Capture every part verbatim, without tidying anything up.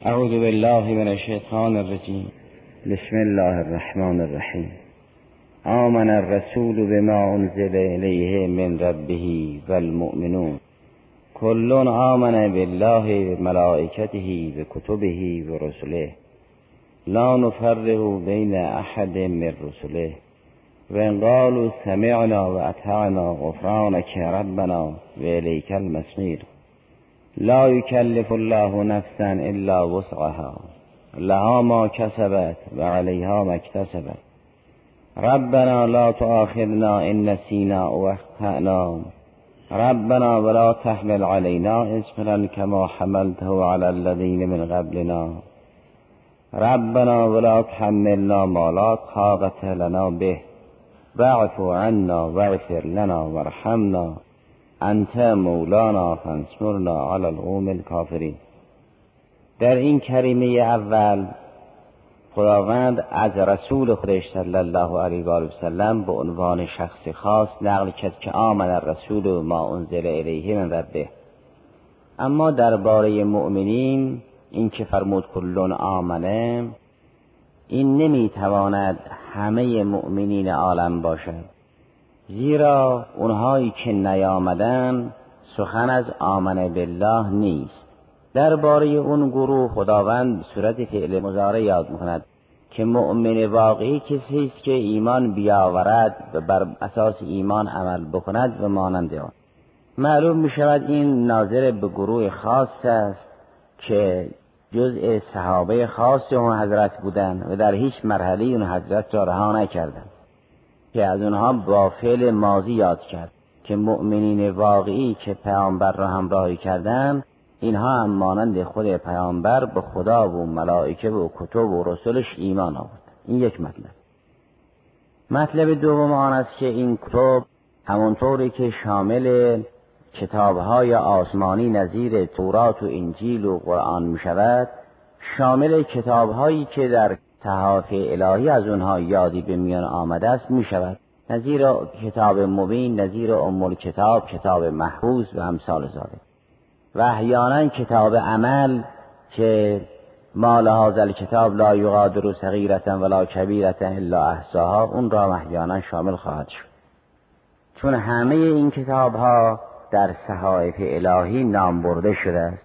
اعوذ بالله من الشیطان الرجیم. بسم الله الرحمن الرحیم. آمن الرسول بما انزل الیه من ربه والمؤمنون کل آمن بالله و ملائکته و کتبه و رسله لا نفرق بین احد من رسله و ان قالوا سمعنا و اطعنا غفرانک ربنا و الیک المصیر لا یکلف الله نفسا الا وسعها لها ما کسبت و علیها ما اکتسبت ربنا لا تؤاخذنا ان نسینا و اخطأنا ربنا ولا تحمل علينا اصرا كما حملته على الذين من قبلنا ربنا ولا تحملنا ما لا طاقة لنا به واعف عنا واغفر لنا وارحمنا انت مولانا فانصرنا على القوم الكافرين. در این کریمه اول خداوند از رسول خودش صلی الله علیه و آله و سلم به عنوان شخص خاص نقل کرد که آمن الرسول ما انزل الیه من ربه. اما درباره مؤمنین این که فرمود کلون آمنه، این نمیتواند همه مؤمنین عالم باشد، زیرا اونهایی که نیامدن سخن از آمن بالله نیست. درباره اون گروه خداوند صورت فعل مضارع یاد میکند که مؤمن واقعی کسی است که ایمان بیاورد و بر اساس ایمان عمل بکند و مانند آن. معلوم میشود این ناظر به گروه خاص است که جزء صحابه خاص اون حضرت بودند و در هیچ مرحله اون حضرت را رها نکردند، که از اونها با فعل ماضی یاد کرد که مؤمنین واقعی که پیامبر را همراهی کردند اینها هم مانند خود پیامبر به خدا و ملائکه و کتب و رسولش ایمان آورد. این یک مطلب. مطلب دوم آن است که این کتب همونطوری که شامل کتاب‌های آسمانی نظیر تورات و انجیل و قرآن می شود، شامل کتاب‌هایی که در صحاف الهی از اونها یادی به میان آمده است می شود، نظیر کتاب مبین، نظیر ام الکتاب، کتاب محفوظ و امثال ذالک. و احیانا کتاب عمل که ما لهذا الکتاب لا یغادر صغیرة ولا کبیرة الا احصاها، اون را احیانا شامل خواهد شد، چون همه این کتاب ها در صحائف الهی نام برده شده است.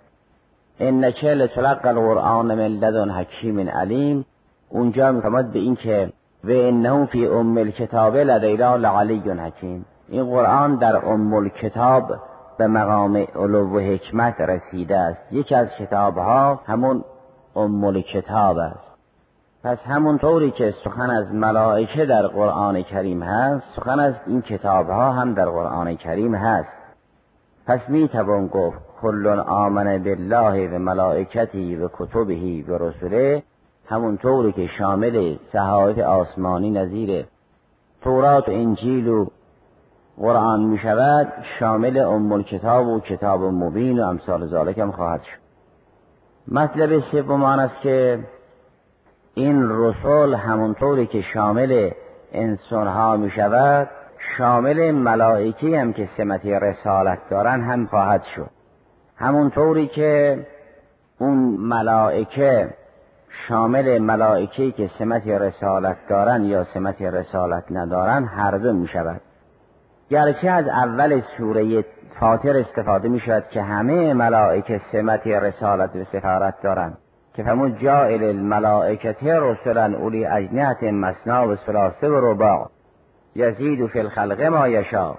انک لتلقی القرآن من لدن حکیم علیم، اونجا میفرماد به این که و انه فی ام الکتاب لدینا لعلی حکیم، این قرآن در ام الکتاب به مقام علو و حکمت رسیده است. یکی از کتابها همون ام الکتاب است. پس همون طوری که سخن از ملائکه در قرآن کریم هست، سخن از این کتابها هم در قرآن کریم هست. پس می توان گفت کل آمن بالله و ملائکته و کتبه و رسله، همون طوری که شامل صحائف آسمانی نظیر تورات و انجیل و قرآن می شود، شامل ام الکتاب و کتاب مبین و امثال ذالک هم خواهد شد. مطلب سوم آن است که این رسول همونطوری که شامل انسان ها می شود، شامل ملائکی هم که سمت رسالت دارن هم خواهد شد. همونطوری که اون ملائکه شامل ملائکی که سمت رسالت دارن یا سمت رسالت ندارن هر دو می شود. گرچه از اول سوره فاطر استفاده می شود که همه ملائکه سمت رسالت و سفارت دارند، که فرمود جاعل الملائکه رسلا اولی اجنحة مثنی و ثلاث و رباع یزید فی الخلق ما یشاء.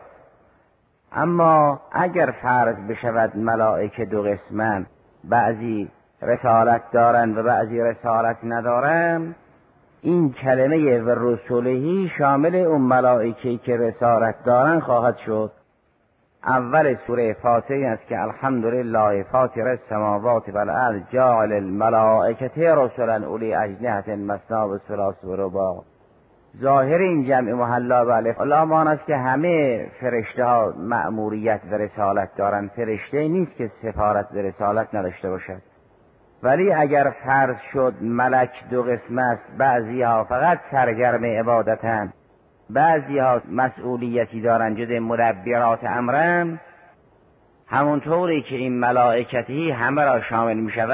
اما اگر فرض بشود ملائکه دو قسمن، بعضی رسالت دارند و بعضی رسالت ندارند، این کلمه و رسولهی شامل اون ملائکه‌ای که رسالت دارن خواهد شد. اول سوره فاطر است که الحمدلله فاطر السماوات والارض جاعل الملائکه رسلا اولی اجنحة مثنی و ثلاث و رباع. ظاهر این جمع محلا به الف لام آن است که همه فرشته ها مأموریت و رسالت دارن. فرشته نیست که سفارت و رسالت نداشته باشد. ولی اگر فرض شد ملک دو قسم است، بعضی ها فقط سرگرم عبادتن، بعضی ها مسئولیتی دارن جز مدبرات امرن، همونطوری که این ملائکتی همه را شامل می شود،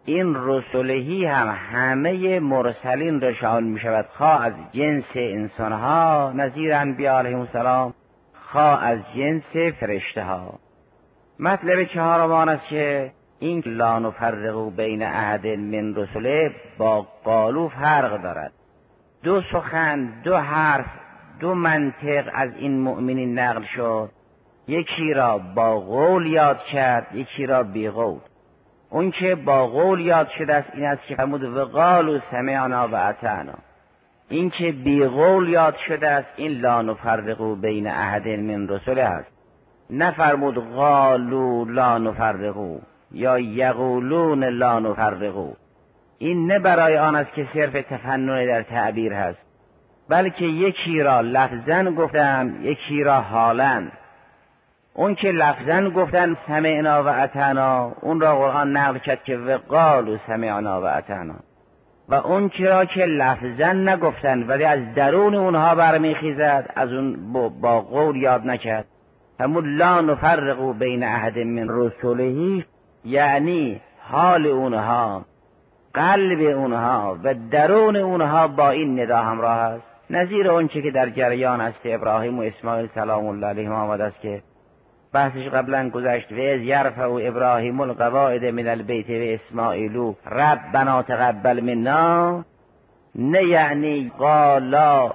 این رسولهی هم همه مرسلین را شامل می شود، خواه از جنس انسانها نظیر انبیاء علیهم السلام، خواه از جنس فرشته ها. مطلب چهارم آن است که این لا نفرق بین احد من رسله با قالو فرق دارد. دو سخن، دو حرف، دو منطق از این مؤمنین نقل شد، یکی را با قول یاد کرد، یکی را بی قول. اون که با قول یاد شده است این است که فرمود و قالوا سمعنا و اطعنا. این که بی قول یاد شده است این لا نفرق بین احد من رسله است. نفرمود قالوا لا نفرق یا یقولون لا نفرق. این نه برای آن است که صرف تفنن در تعبیر هست، بلکه یکی را لفظاً گفتن، یکی را حالاً. اون که لفظاً گفتن سمعنا و اطعنا، اون را قرآن نقل کرد که وقالوا سمعنا و اطعنا. و اون را که لفظاً نگفتن ولی از درون اونها برمیخیزد، از اون با قول یاد نکرد. همون لا نفرق بین احد من رسله، یعنی حال اونها، قلب اونها و درون اونها با این ندا همراه است. نظیر اون چه که در جریان است ابراهیم و اسماعیل سلام الله علیهما آمده است که بحثش قبلا گذشت. و از یرفع ابراهیم القواعد من البیت و اسماعیل ربنا تقبل منا، نه یعنی قالا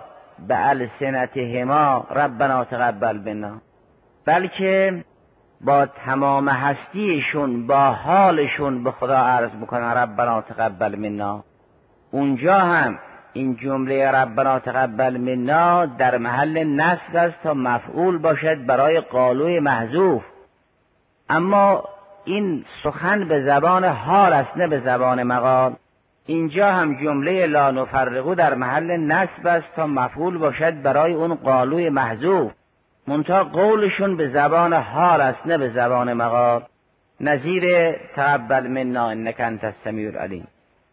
بألسنتهما ربنا تقبل منا، بلکه با تمام هستیشون، با حالشون به خدا عرض میکنن ربنا تقبل منا. اونجا هم این جمله ربنا تقبل منا در محل نصب است تا مفعول باشد برای قالوی محذوف، اما این سخن به زبان حال است نه به زبان مقال. اینجا هم جمله لا نفرقو در محل نصب است تا مفعول باشد برای اون قالوی محذوف، منتها قولشون به زبان حال است نه به زبان مقال، نظیر تقبل منا انک انت السمیع العلیم.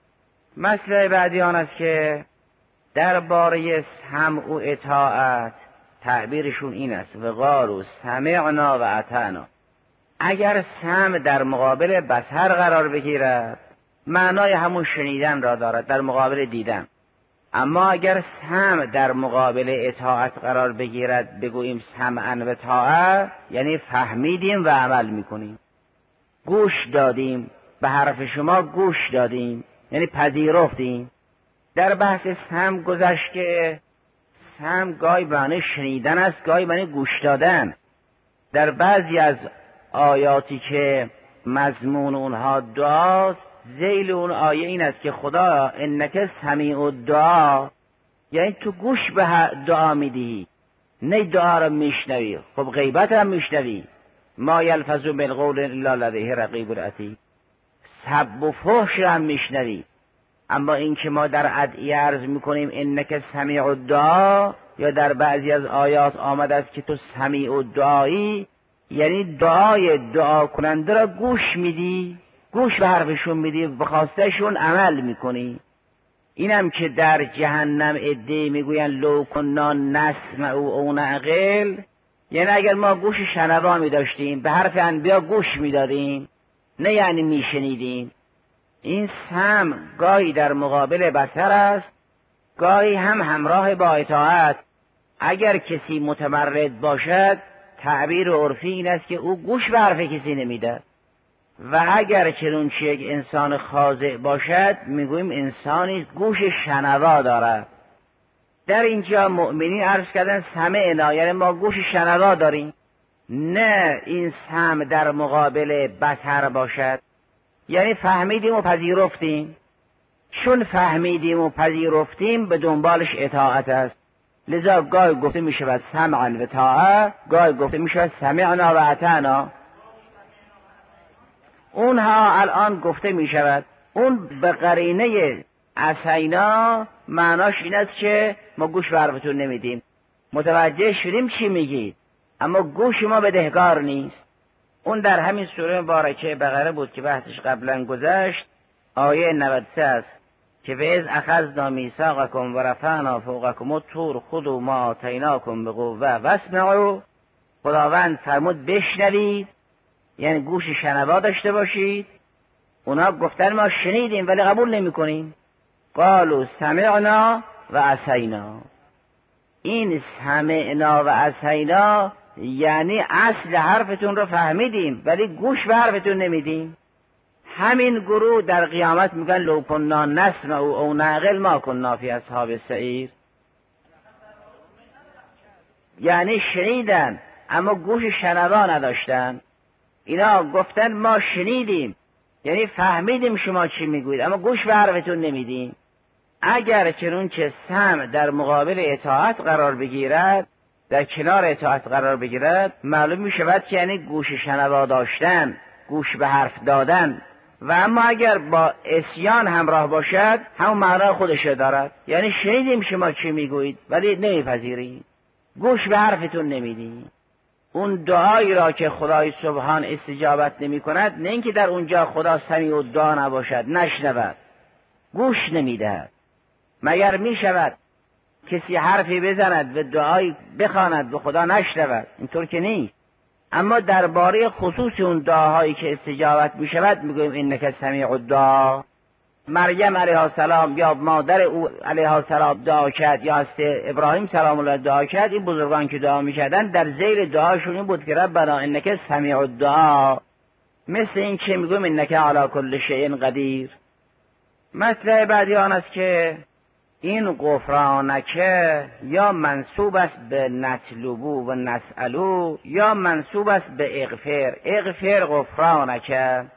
مسئله بعدی آن است که درباره سمع و اطاعت تعبیرشون این است و قالوا سمعنا و اطعنا. اگر سمع در مقابل بصر قرار بگیرد معنای همون شنیدن را دارد در مقابل دیدن، اما اگر سمع در مقابل اطاعت قرار بگیرد بگوییم سمعا و طاعت، یعنی فهمیدیم و عمل میکنیم، گوش دادیم به حرف شما، گوش دادیم یعنی پذیرفتیم. در بحث سمع گذشت که سمع گاهی معنی شنیدن است، گاهی معنی گوش دادن. در بعضی از آیاتی که مضمون اونها دعاست، ذیل اون آیه این است که خدا انک سمیع الدعا، یعنی تو گوش به دعا میدی، نه دعا را میشنوی. خب غیبت هم میشنوی، ما یلفظ من قول الا لدیه رقیب عتید، سب و فحش هم میشنوی. اما این که ما در ادعیه عرض میکنیم انک سمیع الدعا، یا در بعضی از آیات آمده است که تو سمیع الدعایی، یعنی دعای دعا کننده را گوش میدی، گوش به حرفشون میدی، به خواستشون عمل میکنی. اینم که در جهنم عده‌ای میگوین لو کنا نسمع او نعقل، یعنی اگر ما گوش شنوا میداشتیم به حرف انبیا گوش میدادیم، نه یعنی میشنیدیم. این سمع گاهی در مقابل بصر است، گاهی هم همراه با اطاعت. اگر کسی متمرد باشد تعبیر عرفی این است که او گوش به حرف کسی نمیده، و اگر چنانچه یک انسان خاضع باشد میگوییم انسانی گوش شنوا دارد. در اینجا مؤمنین عرض کردن سمعنا، یعنی ما گوش شنوا داریم، نه این سمع در مقابل بصر باشد، یعنی فهمیدیم و پذیرفتیم. چون فهمیدیم و پذیرفتیم به دنبالش اطاعت است، لذا گاهی گفته می شود سمعا و طاعه، گاهی گفته می شود سمعنا و اطعنا. اونها الان گفته می شود اون به قرینه عصینا معناش این است که ما گوش به حرفتون نمیدیم، متوجه شدیم چی میگید اما گوش ما بدهکار نیست. اون در همین سوره مبارکه بقره بود که بحثش قبلا گذشت، آیه نود و سه است که و اذ اخذنا میثاقکم و رفعنا فوقکم الطور خذوا ما آتیناکم بقوه واسمعوا. خداوند فرمود بشنوید، یعنی گوش شنوا داشته باشید، اونا گفتن ما شنیدیم ولی قبول نمی کنیم. قالوا سمعنا و عصینا. این سمعنا و عصینا یعنی اصل حرفتون رو فهمیدیم ولی گوش به حرفتون نمیدیم. همین گروه در قیامت میگن لو کننا نسمع او نعقل ما کننا فی اصحاب السعیر. یعنی شنیدن اما گوش شنوا نداشتن. اینا گفتن ما شنیدیم یعنی فهمیدیم شما چی میگویید اما گوش به حرفتون نمیدیم. اگر چنانچه سمع در مقابل اطاعت قرار بگیرد، در کنار اطاعت قرار بگیرد، معلوم می شود که یعنی گوش شنوا داشتن، گوش به حرف دادن. و اما اگر با عصیان همراه باشد همون معنای خودش دارد. یعنی شنیدیم شما چی میگویید ولی نمیپذیرید، گوش به حرفتون نمیدید. اون دعایی را که خدای سبحان استجابت نمی کند، نه اینکه در اونجا خدا سمیع الدعا نباشد، نشنود، گوش نمیدهد. مگر می شود کسی حرفی بزند و دعایی بخواند و خدا نشنود؟ اینطور که نیست. اما درباره خصوص اون دعاهایی که استجابت می شود میگویم انک سمیع الدعا. مریم علیه السلام یا مادر او علیه السلام دعا کرد یا است ابراهیم سلام الله دعا کرد. این بزرگان که دعا میکردن در ذیل دعاشون این بود که ربنا انک سمیع الدعا. مثل این که میگویم انک علی کل شیء قدیر. مطلب بعدی آن است که این غفرانک یا منصوب است به نطلبو و نسألو یا منصوب است به اغفر. اغفر غفرانک،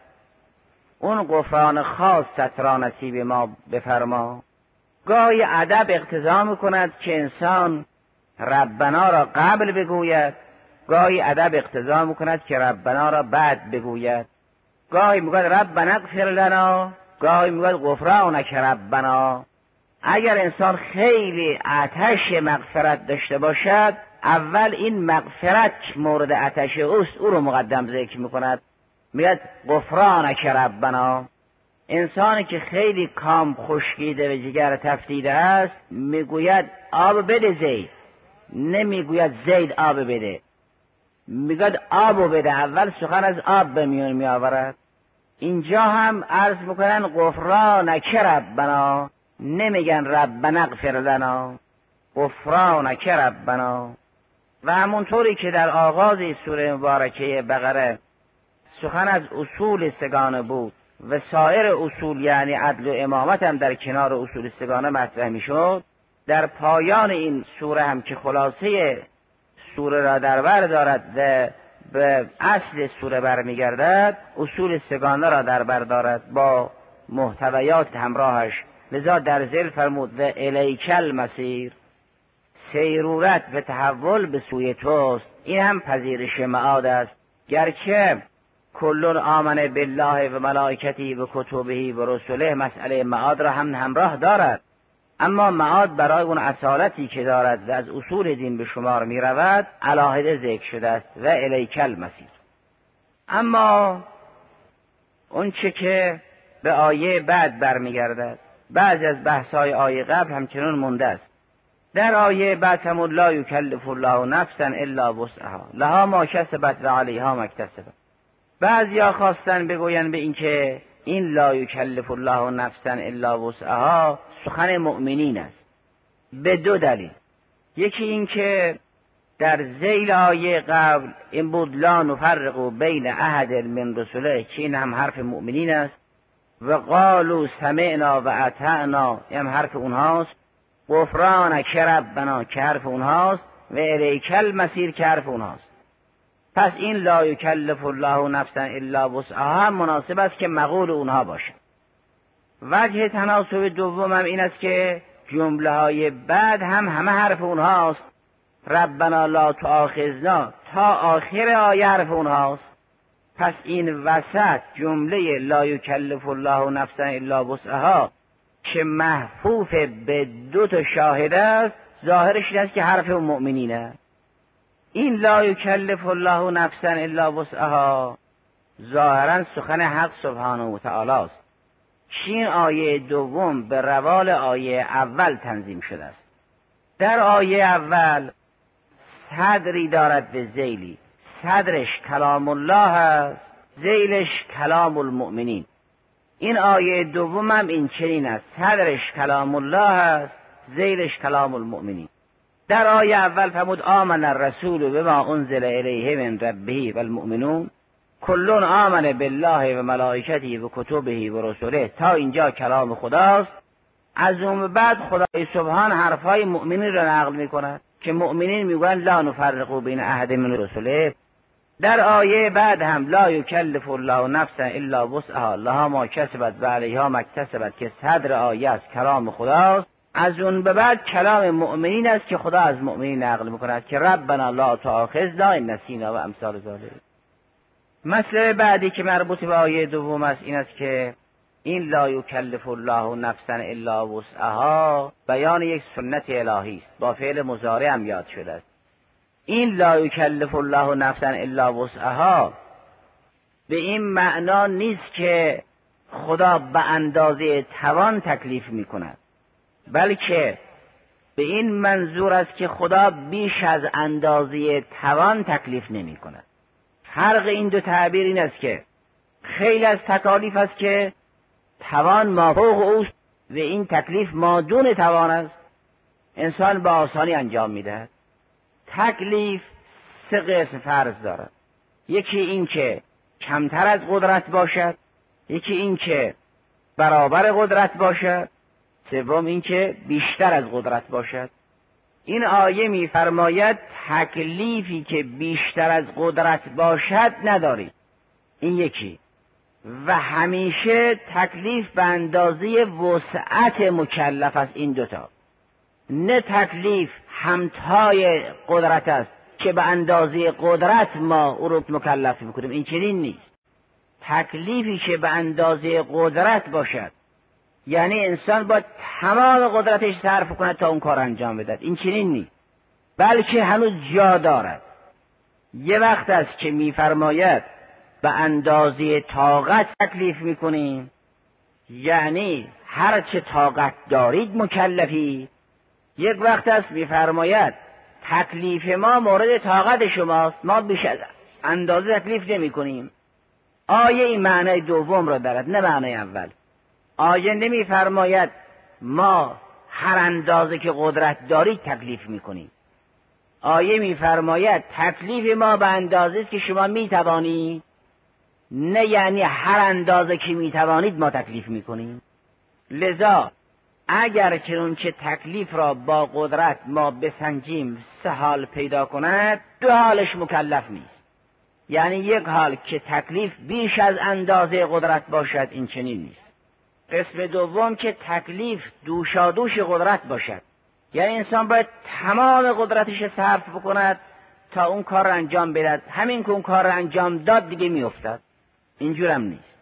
اون غفران خاصت را نصیب ما بفرما. گاهی ادب اقتضا میکند که انسان ربنا را قبل بگوید، گاهی ادب اقتضا میکند که ربنا را بعد بگوید. گاهی میگوید ربنا اغفر لنا، گاهی میگوید غفرانک ربنا. اگر انسان خیلی آتش مغفرت داشته باشد، اول این مغفرت مورد آتش اوست، او رو مقدم ذکر میکند، میگه غفرانک ربنا. انسانی که خیلی کام خشکیده و جگر تفتیده است میگوید آب بده زید، نمیگوید زید آب بده، میگوید آب بده. اول سخن از آب به میون میآورد. اینجا هم عرض میکنن غفرانک ربنا، نمیگن ربنا اغفر لنا، غفرانک ربنا. و همونطوری که در آغاز سوره مبارکه بقره سخن از اصول سگانه بود و سایر اصول یعنی عدل و امامت هم در کنار اصول سگانه مطرح میشد، در پایان این سوره هم که خلاصه سوره را در بر دارد و به اصل سوره برمیگردد، اصول سگانه را در بر دارد با محتویات همراهش. لذا در ذیل فرمود و الیک المصیر، سیرورت و تحول به سوی توست. این هم پذیرش معاد است. گرچه کلون آمن بالله و ملائکتی و کتبه و رسوله مسئله معاد را هم همراه دارد، اما معاد برای اون اصالتی که دارد و از اصول دین به شمار می رود علاهده ذکر شده است و الیک المصیر. اما اون چه که به آیه بعد برمیگردد، بعضی از بحث‌های آیه قبل همچنان مونده است. در آیه بعد همون لا یکلف الله نفسا الا وسعها لها ما کسبت و علیها ما اکتسبت. بعضیا خواستن بگوین به این که این لا یکلف الله نفسا الا وسعها سخن مؤمنین است، به دو دلیل. یکی این که در ذیل آیه قبل این بود لا نفرق بین احد من رسله، که این هم حرف مؤمنین است، و قالوا سمعنا و اطعنا هم حرف اونهاست، غفرانک ربنا که حرف اونهاست، و الیک المصیر که حرف اونهاست. پس این لا یکلف الله نفسا الا وسعها هم مناسب است که مقول اونها باشد. وجه تناسب دوم هم این است که جمله های بعد هم همه حرف اونهاست. ربنا لا تؤاخذنا تا آخر آیه حرف اونهاست. پس این وسط جمله لا یکلف الله نفسا الا وسعها که محفوف به دو تا شاهد است، ظاهرش این است که حرف مؤمنینه. این لا یکلف الله نفسا الا وسعها ظاهرا سخن حق سبحانه و تعالی است. این آیه دوم به روال آیه اول تنظیم شده است. در آیه اول صدری دارد به ذیلی، صدرش کلام الله است، ذیلش کلام المؤمنین. این آیه دوم هم این چنین است، صدرش کلام الله است، زیرش کلام المؤمنین. در آیه اول فرمود آمن الرسول بما انزل الیه من ربه والمؤمنون کل آمن بالله و ملائکته و کتبه و رسله. تا اینجا کلام خداست. از اون بعد خدای سبحان حرفای مؤمنین را نقل میکند که مؤمنین میگن لا نفرق بین احد من رسله. در آیه بعد هم لا یکلف الله نفسا الا وسعها لها ما کسبت و علیها ما اکتسبت که صدر آیه است کلام خداست. از اون به بعد کلام مؤمنین است که خدا از مؤمنین نقل میکند که ربنا لا تؤاخذنا ان نسینا و امثال ذلک. مسئله بعدی که مربوط به آیه دوم است این است که این لا یکلف الله نفسا الا وسعها بیان یک سنت الهی است، با فعل مضارع هم یاد شده است. این لا یکلف الله نفسا الا وسعها به این معنا نیست که خدا به اندازه توان تکلیف میکند، بلکه به این منظور است که خدا بیش از اندازه توان تکلیف نمی کند. فرق این دو تعبیر این است که خیلی از تکالیف است که توان مافوق اوست و این تکلیف مادون توان است، انسان با آسانی انجام میدهد. تکلیف سه قسم فرض دارد، یکی این که کمتر از قدرت باشد، یکی این که برابر قدرت باشد، سوم این که بیشتر از قدرت باشد. این آیه می‌فرماید تکلیفی که بیشتر از قدرت باشد نداری، این یکی، و همیشه تکلیف به اندازه وسعت مکلف است، این دوتا. نه تکلیف همتای قدرت است که به اندازه قدرت ما او رو مکلف بکنیم، این چنین نیست. تکلیفی که به اندازه قدرت باشد یعنی انسان با تمام قدرتش صرف کند تا اون کار انجام بدهد، این چنین نیست، بلکه هنوز جا دارد. یه وقت است که میفرماید به اندازه طاقت تکلیف میکنیم، یعنی هر چه طاقت دارید مکلفی. یک وقت است میفرماید تکلیف ما مورد طاقت شماست، ما بیش از اندازه تکلیف نمی کنیم. آیه این معنی دوم را دارد، نه معنی اول. آیه نمی فرماید ما هر اندازه که قدرت دارید تکلیف می کنیم. آیه می فرماید تکلیف ما به اندازه است که شما می توانید، نه یعنی هر اندازه که می توانید ما تکلیف می کنیم. لذا اگر چون که تکلیف را با قدرت ما بسنجیم سه حال پیدا کند، دو حالش مکلف نیست. یعنی یک حال که تکلیف بیش از اندازه قدرت باشد، این چنین نیست. قسم دوم که تکلیف دوشادوش قدرت باشد، یعنی انسان باید تمام قدرتش صرف بکند تا اون کار را انجام بدهد، همین که اون کار را انجام داد دیگه میافتد، اینجور هم نیست.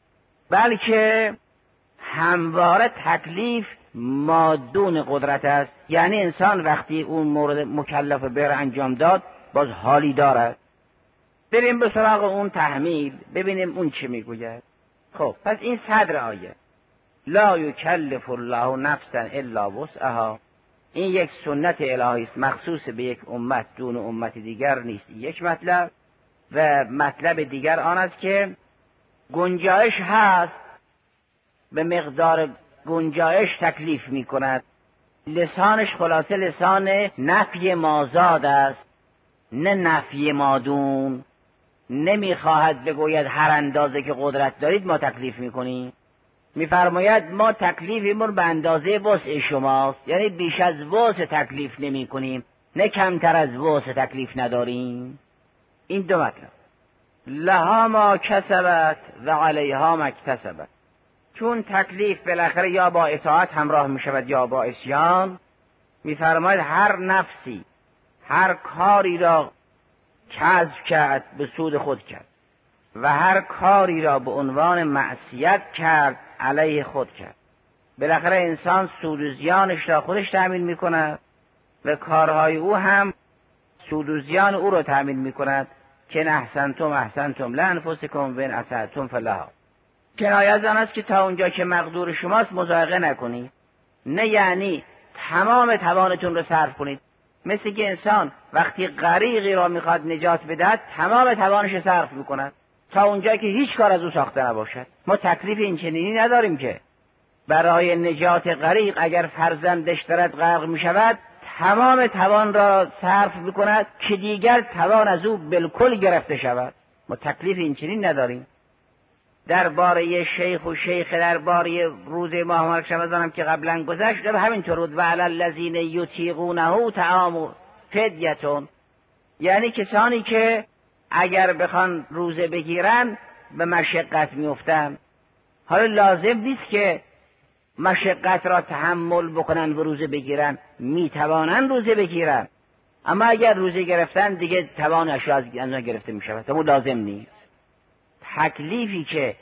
بلکه همواره تکلیف مادون قدرت است، یعنی انسان وقتی اون مورد مکلف بر انجام داد باز حالی دارد. بریم به سراغ اون تحمیل ببینیم اون چه میگوید. خب پس این صدر آیه لا یکلف الله نفسا الا وسعها، این یک سنت الهی است مخصوص به یک امت دون امت دیگر نیست. یک مطلب. و مطلب دیگر آن است که گنجایش هست، به مقدار گنجایش تکلیف می کند. لسانش خلاصه لسان نفی مازاد است، نه نفی مادون. نمیخواهد بگوید هر اندازه که قدرت دارید ما تکلیف میکنیم، میفرماید ما تکلیفمون به اندازه وسع شماست، یعنی بیش از وسع تکلیف نمی کنیم، نه کمتر از وسع تکلیف نداریم. این دو مطلب. لها ما کسبت و علیها ما اکتسبت، چون تکلیف بالاخره یا با اطاعت همراه می شود یا با عصیان، میفرماید هر نفسی هر کاری را کسب کرد به سود خود کرد و هر کاری را به عنوان معصیت کرد علیه خود کرد. بالاخره انسان سود و زیانش را خودش تأمین می کند و کارهای او هم سود و زیان او را تأمین می کند که احسنتم احسنتم لانفسکم و ان اسأتم فلها. کنایه از آن است که تا اونجا که مقدور شماست مضایقه نکنید، نه یعنی تمام توانتون رو صرف کنید. مثل که انسان وقتی غریقی را میخواد نجات بدهد تمام توانش صرف میکند، تا اونجا که هیچ کار از او ساخته نباشد. ما تکلیف این چنینی نداریم که برای نجات غریق اگر فرزندش دارد غرق می شود تمام توان را صرف میکند که دیگر توان از او بالکل گرفته شود. ما تکلیف این چنین نداریم. درباره شیخ و شیخ درباره روز ماه مبارک رمضان هم که قبلا گذشت همینطور بود. و علی الذین یطیقونه طعام فدیه، یعنی کسانی که اگر بخوان روزه بگیرن به مشقت میافتن. حالا لازم نیست که مشقت را تحمل بکنن و روزه بگیرن، میتوانن روزه بگیرن، اما اگر روزه گرفتن دیگه توانش را از آنها گرفته میشود. اما لازم نیست. تکلیفی که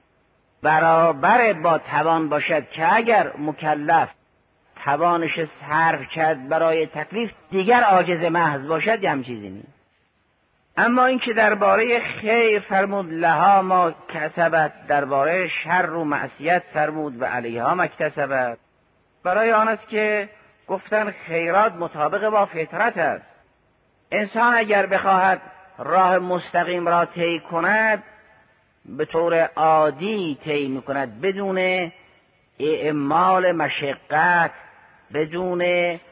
برابر با توان باشد که اگر مکلف توانش صرف کرد برای تکلیف دیگر عاجز محض باشد یه هم چیزی نیست. اما این که درباره خیر فرمود لها ما کسبت، درباره شر و معصیت فرمود و علیها ما اکتسبت، برای آن است که گفتن خیرات مطابق با فطرت است. انسان اگر بخواهد راه مستقیم را طی کند به طور عادی طی میکند، بدون اعمال مشقت، بدون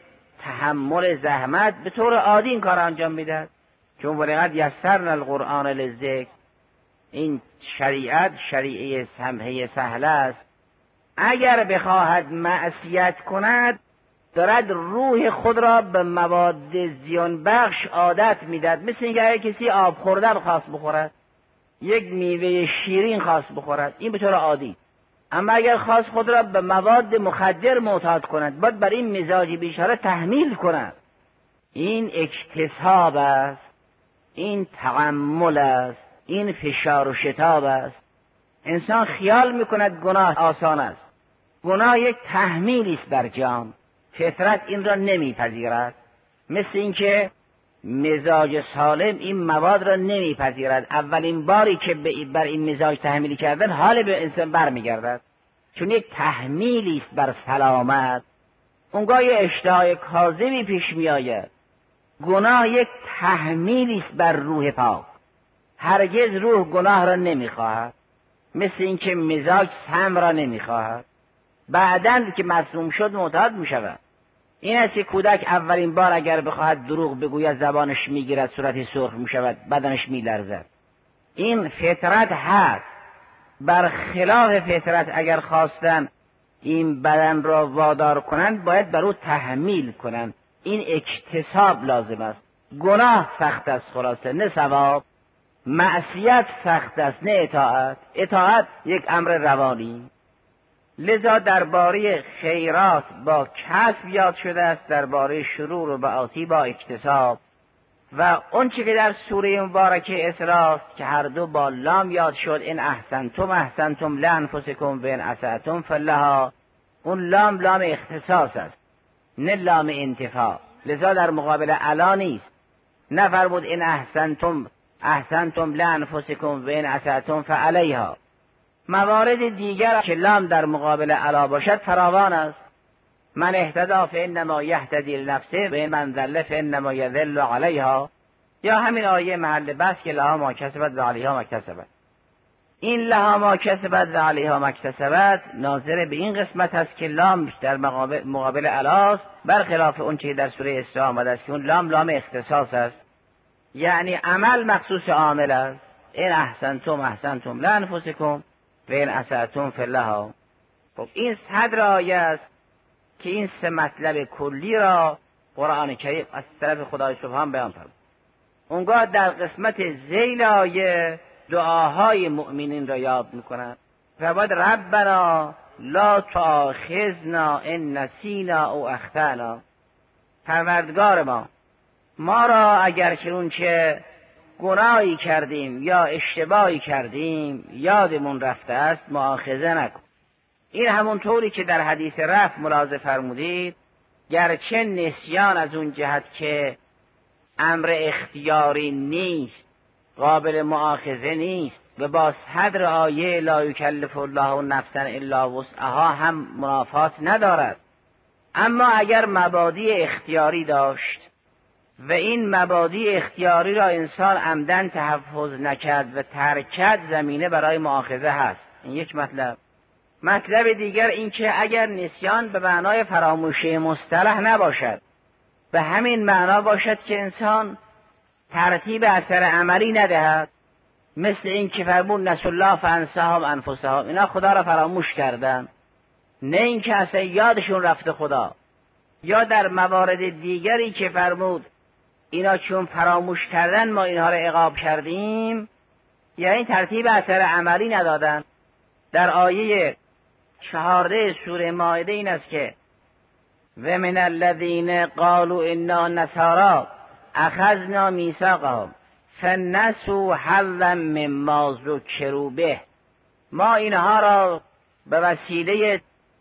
تحمل زحمت، به طور عادی این کار انجام میدهد. چون ولقد یسرنا القرآن للذکر، این شریعت شریعه سمحه سهله است. اگر بخواهد معصیت کند دارد روح خود را به مواد زیان بخش عادت میدهد. مثل اینکه اگر کسی آب خوردن خواست بخورد، یک میوه شیرین خواست بخورد، این به طور عادی. اما اگر خواست خود را به مواد مخدر معتاد کند باید بر این مزاج بیچاره تحمیل کند. این اکتساب است، این تحمل است، این فشار و شتاب است. انسان خیال میکند گناه آسان است. گناه یک تحمیلی است بر جان. فطرت این را نمیپذیرد. مثل اینکه مزاج سالم این مواد را نمیپذیرد. اولین باری که بر این مزاج تحمیلی کردن حال به انسان برمیگردد، چون یک تحمیلی است بر سلامت. اونگاه یه اشتهای کاذبی پیش میآید. گناه یک تحمیلی است بر روح پاک. هرگز روح گناه را نمیخواهد، مثل اینکه مزاج سم را نمیخواهد. بعداً که مسموم شد معتاد میشود. این است که کودک اولین بار اگر بخواهد دروغ بگوید زبانش میگیرد، صورتش سرخ میشود، بدنش میلرزد. این فطرت هست. برخلاف فطرت اگر خواستن این بدن را وادار کنند باید بر او تحمیل کنند. این اکتساب لازم است. گناه سخت است خلاصه، نه ثواب. معصیت سخت است، نه اطاعت. اطاعت یک امر روانی. لذا درباره خیرات با کسب یاد شده است، درباره شرور و معاصی با اکتساب. و اون چی که در سوره مبارکه اسراء که هر دو با لام یاد شد، ان احسنتم احسنتم لانفسکم و ان اسأتم فلها، اون لام لام اختصاص است نه لام انتفاع. لذا در مقابل الا نیست. نفرمود ان احسنتم احسنتم لانفسکم و ان اسأتم فعلیها. موارد دیگر که لام در مقابل الا باشد فراوان است. من اهتدی فانما یهتدی لنفسه و من ضل فانما یضل علیها. یا همین آیه محل بحث که لها ما کسبت و علیها ما اکتسبت. این لها ما کسبت و علیها ما اکتسبت ناظر به این قسمت است که لام در مقابل, مقابل الاست، برخلاف اون چه در سوره اسراء آمده است که اون لام لام اختصاص است، یعنی عمل مخصوص عامل است. این احسنتم احسنتم لانفسکم و این اسأتم فلها. خب این صدر آیه است که این سه مطلب کلی را قرآن کریم از طرف خدای سبحان بیان فرمود. اونگاه در قسمت ذیل آیه دعاهای مؤمنین را یاد میکنند. فرمود ربنا لا تؤاخذنا ان نسینا او اخطأنا. پروردگار ما ما را اگر چون که گناهی کردیم یا اشتباهی کردیم یادمون رفته است مؤاخذه نکن. این همون طوری که در حدیث رفع ملاحظه فرمودید، گرچه نسیان از اون جهت که امر اختیاری نیست، قابل مؤاخذه نیست و با صدر آیه لا یکلف الله نفسا الا وسعها هم منافات ندارد. اما اگر مبادی اختیاری داشت، و این مبادی اختیاری را انسان عمدن تحفظ نکرد و ترک کرد، زمینه برای مؤاخذه هست. این یک مطلب. مطلب دیگر این که اگر نسیان به معنای فراموشی مصطلح نباشد، به همین معنا باشد که انسان ترتیب اثر عملی ندهد، مثل این که فرمود نسوا الله فانساهم انفسهم، اینا خدا را فراموش کردن، نه این که اصلا یادشون رفته خدا. یا در موارد دیگری که فرمود اینا چون فراموش کردن ما اینها را عقاب کردیم، یا این ترتیب اثر عملی ندادن. در آیه چهارده سوره مائده این است که و من الذین قالوا انا نصارا اخذنا میثاقهم فنسوا حظا مما ذکروا به، ما اینها را به وسیله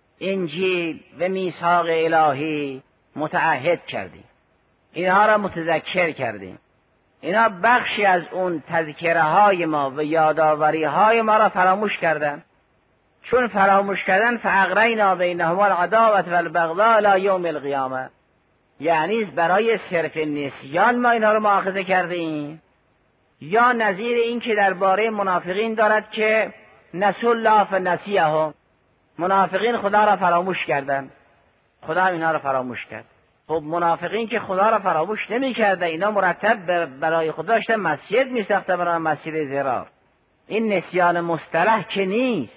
انجیل و میثاق الهی متعهد کردیم، اینها را متذکر کردیم، اینا بخشی از اون تذکره های ما و یادآوری های ما را فراموش کردن. چون فراموش کردن فاغرینا بینهم العداوة والبغضاء الی یوم القیامه، یعنی برای صرف نسیان ما اینا رو مؤاخذه کردیم. یا نظیر این که درباره منافقین دارد که نسوا الله فنسیهم، منافقین خدا را فراموش کردن، خدا اینا را فراموش کرد. خب منافقین که خدا را فراموش نمی کرده، اینا مرتب برای خدا داشته مسجد می ساخته برای مسجد زرار. این نسیان مصطلح که نیست.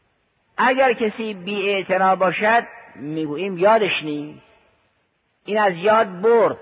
اگر کسی بی اعتنا باشد میگوییم یادش نیست، این از یاد برد،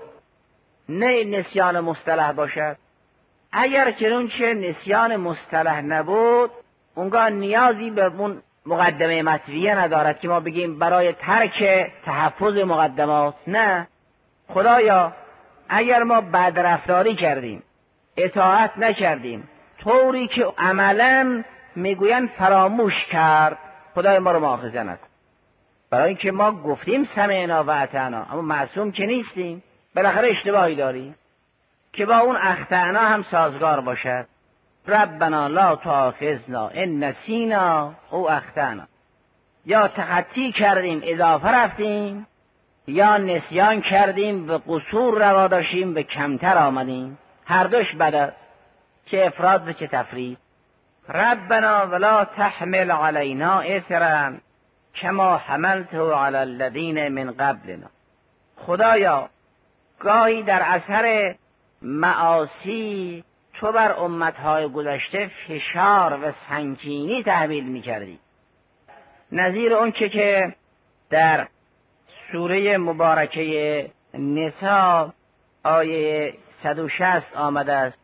نه نسیان مصطلح باشد. اگر چنانچه نسیان مصطلح نبود، اونگاه نیازی به اون مقدمه مطویه ندارد که ما بگیم برای ترک تحفظ مقدمات. نه، خدایا اگر ما بدرفتاری کردیم، اطاعت نکردیم، طوری که عملا میگوین فراموش کرد، خدای ما رو مؤاخذه نکن. برای اینکه ما گفتیم سمعنا و اطعنا، اما معصوم که نیستیم، بالاخره اشتباهی داریم که با اون اخطأنا هم سازگار باشد. ربنا لا تؤاخذنا ان نسینا او اخطأنا، یا تخطی کردیم اضافه رفتیم، یا نسیان کردیم و قصور روا داشتیم و کمتر آمدیم، هر دوش بده، چه افراد و چه تفرید. ربنا ولا تحمل علینا اصرا کما حملته علی الذین من قبلنا، خدایا گاهی در اثر معاصی تو بر امتهای گذشته فشار و سنگینی تحمیل میکردی، نظیر اون که که در سوره مبارکه نساء آیه صد و شصت آمده است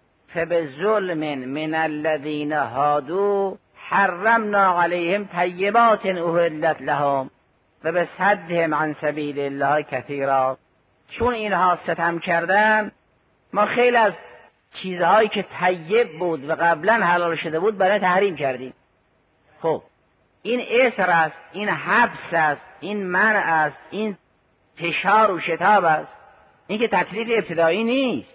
فبظلم من الذین هادوا حرمنا علیهم طیبات احلت لهم و بصدهم عن سبیل الله کثیرا. چون اینها ستم کردن، ما خیلی از چیزهایی که طیب بود و قبلا حلال شده بود برای تحریم کردیم. خب این اثر است، این حبس است، این منع است، این فشار و شتاب است. این که تکلیف ابتدایی نیست،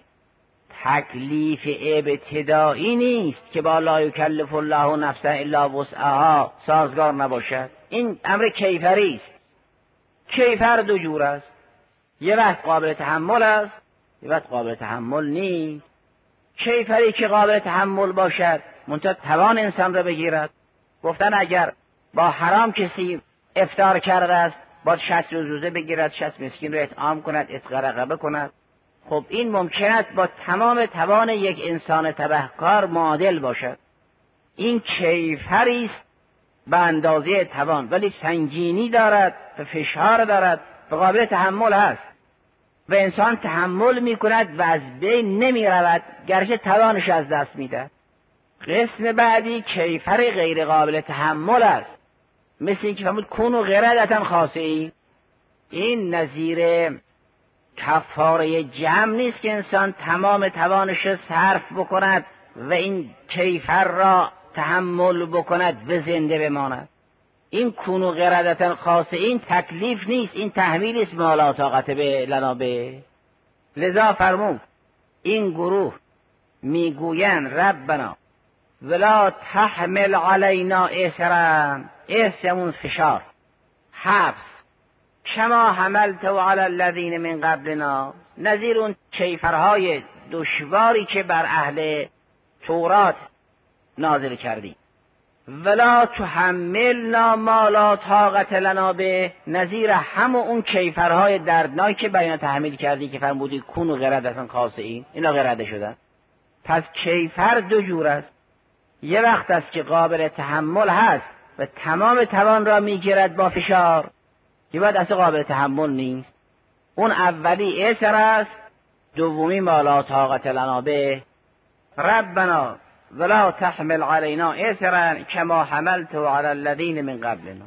تکلیف ابتدایی نیست که با لا یکلف الله نفسا الا وسعها سازگار نباشد. این امر کیفری است. کیفر دو جور است، یه وقت قابل تحمل است، یه وقت قابل تحمل نیست. کیفری که قابل تحمل باشد منتها توان انسان را بگیرد. گفتن اگر با حرام کسی افطار کرده است باید شصت روزه بگیرد، شصت مسکین را اطعام کند، عتق رقبه کند. خب این ممکن است با تمام توان یک انسان تبهکار معادل باشد. این کیفری است به اندازه توان، ولی سنگینی دارد و فشار دارد و قابل تحمل هست و انسان تحمل می کند و از بین نمی رود، گرچه توانش از دست می دهد. قسم بعدی کیفر غیر قابل تحمل است، مثل این که فرمود کونوا قردة خاسئین. این نظیر کفاره جمع نیست که انسان تمام توانش را صرف بکند و این کیفر را تحمل بکند و زنده بماند. این کونوا قردة خاسئین تکلیف نیست، این تحمیل است ما لا طاقت به لنا به. لذا فرمود این گروه میگویند ربنا ولا تحمل علینا اصرا، اصرمون فشار، حبس، کما حملت علی الذین من قبلنا، نظیر اون کیفرهای دشواری که بر اهل تورات نازل کردی. ولا تحملنا ما لا طاقت لنا به، نظیر همون اون کیفرهای دردناک که بر اینا تحمیل کردی که فرمودی کون و قردتن خاسئین، اینا قرده شدن. پس کیفر دو جور است، یه وقت است که قابل تحمل هست و تمام توان را میگیرد با فشار، یه وقت اصلا قابل تحمل نیست. اون اولی اسر است، دومی ما لا طاقت لنا به. ربنا ولا تحمل علینا اسرا کما حملت علی الذین من قبلنا.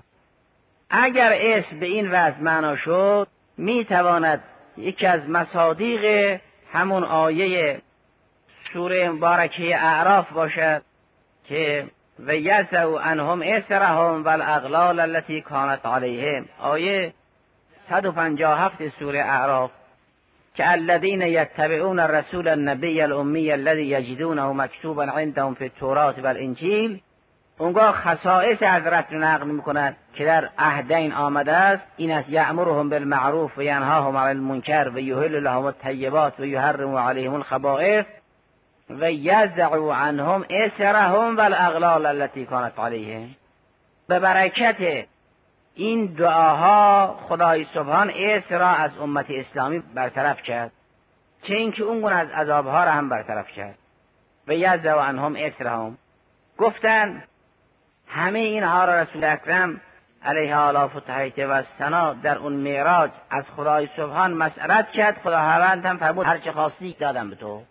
اگر اسم به این وجه معنا شد، میتواند یکی از مصادیق همون آیه سوره مبارکه اعراف باشد که و یضع عنهم اسرهم والاغلال التي کانت علیهم، آیه صد و پنجاه و هفت سوره اعراف که الذین یتبعون الرسول النبی الامی الذی یجدونه مکتوبا عندهم فی التوراة والانجیل. اونگاه خصائص حضرت رو نقل میکنند که در عهدین آمده است، این است یأمرهم بالمعروف و ینهاهم عن المنکر و یحل لهم الطیبات و یحرم علیهم الخبائث و یضع عنهم اسرهم والاغلال التي کانت علیهم. به برکت این دعاها خدای سبحان اسر را از امت اسلامی برطرف کرد، چه اینکه اون گونه از عذابها را هم برطرف کرد. و یضع عنهم اسرهم، گفتن همه اینها را رسول اکرم علیه آلاف و تحیط و ثنا در اون معراج از خدای سبحان مسئلت کرد. خداوند هم فرمود هر چه خواستی دادم به تو،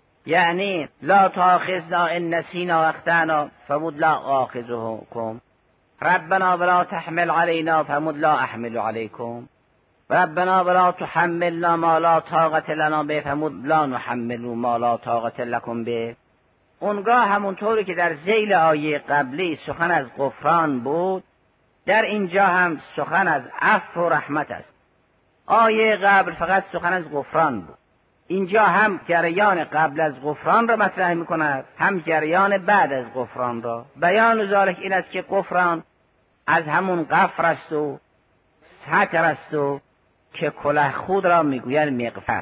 یعنی لا تاخذنا ان نسینا و اخطأنا، فرمود لا آخذکم. ربنا ولا تحمل علینا، فرمود لا احمل علیکم. ربنا ولا تحملنا ما لا طاقت لنا به، فرمود لا نحمل ما لا طاقت لکم به. اونگاه همونطوری که در ذیل آیه قبلی سخن از غفران بود، در اینجا هم سخن از عفو و رحمت است. آیه قبل فقط سخن از غفران بود، اینجا هم جریان قبل از غفران را مطرح می‌کند، هم جریان بعد از غفران را. بیان ذالک این است که غفران از همون غفر است و ستر است و که کله خود را میگوید مغفر.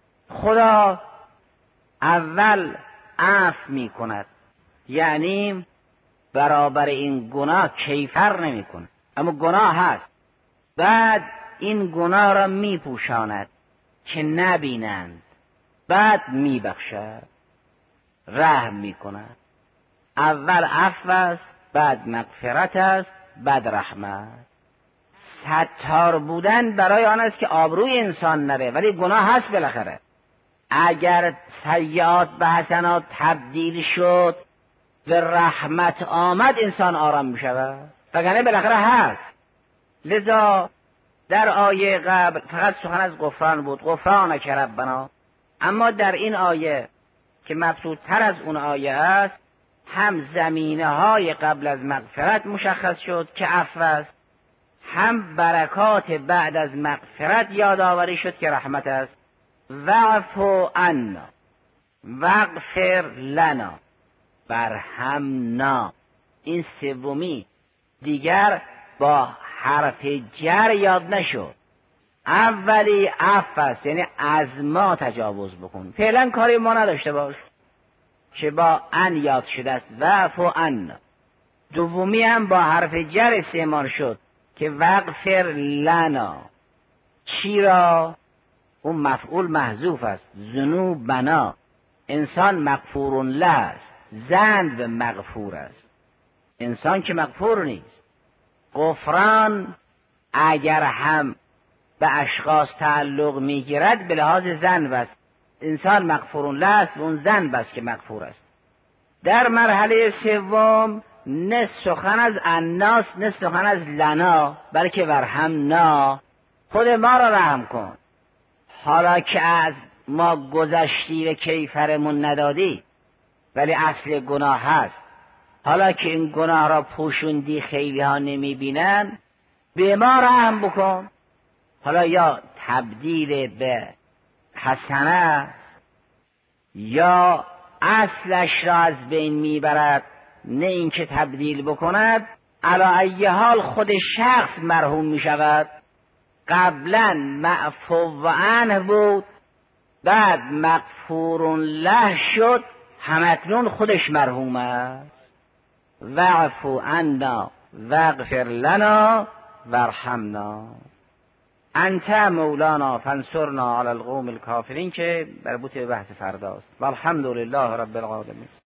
خدا اول عفو میکند، یعنی برابر این گناه کیفر نمیکند، اما گناه هست. بعد این گناه را میپوشاند که نبینند، بعد میبخشد، رحم میکند. اول عفو است، بعد مغفرت است، بعد رحمت. ستار بودن برای آن است که آبروی انسان نره، ولی گناه هست بالاخره. اگر سیئات به حسنات تبدیل شد و رحمت آمد، انسان آرام می شود، وگرنه بالاخره هست. لذا در آیه قبل فقط سخن از غفران بود، غفرانک ربنا. اما در این آیه که مبسوط‌تر از اون آیه است، هم زمینه های قبل از مغفرت مشخص شد که عفو است، هم برکات بعد از مغفرت یادآوری شد که رحمت است. واعف عنا واغفر لنا وارحمنا، این سومی دیگر با حرف جر یاد نشد. اولی عفو است، یعنی از ما تجاوز بکن، فعلا کاری ما نداشته باش، که با ان یاد شده است، واعف عنا. دومی هم با حرف جر استعمال شد که واغفر لنا. چی را؟ اون مفعول محذوف است، ذنوبنا. انسان مغفور له است، ذنب مغفور است، انسان که مغفور نیست. غفران اگر هم به اشخاص تعلق میگیرد به لحاظ ذنب است، انسان مغفور له است و اون ذنب است که مغفور است. در مرحله سوم نه سخن از الناس، نه سخن از لنا، بلکه ورحمنا، خود ما را رحم کن. حالا که از ما گذشتی و کیفرمون ندادی، ولی اصل گناه هست. حالا که این گناه را پوشوندی، خیلی ها نمی بینن، به ما رحم بکن. حالا یا تبدیل به حسنه یا اصلش را از بین میبرد، نه اینکه تبدیل بکند. علی ای حال خود شخص مرحوم می شود. قبلا معفو عنه بود، بعد مغفور له شد، همکنون خودش مرحوم است. واعف عنا واغفر لنا وارحمنا انت مولانا فانصرنا علی القوم الکافرین که مربوط به بحث فرداست. والحمد لله رب العالمین.